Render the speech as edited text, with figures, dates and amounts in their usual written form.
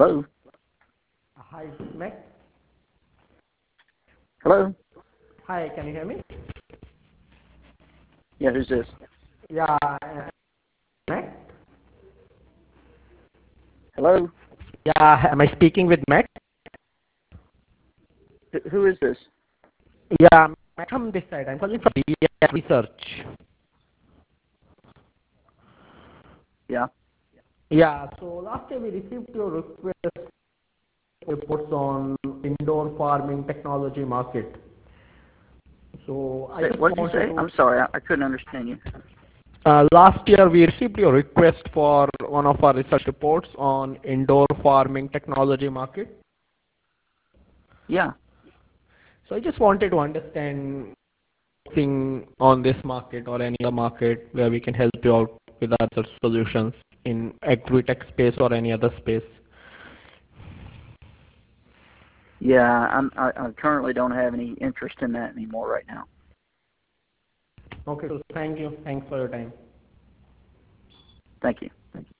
Hello? Hi, Mac. Hello? Hi, can you hear me? Yeah, who's this? Yeah, Mac. Hello? Yeah, am I speaking with Mac? Who is this? Yeah, Mac from this side. I'm calling from DBS Research. Yeah. Yeah, so last year we received your request reports on indoor farming technology market. So I just What did you wanted say? to. I'm sorry, I couldn't understand you. Last year we received your request for one of our research reports on indoor farming technology market. Yeah. So I just wanted to understand thing on this market or any other market where we can help you out with our research solutions in agri-tech space or any other space. Yeah, I currently don't have any interest in that anymore right now. Okay, so thank you. Thanks for your time. Thank you.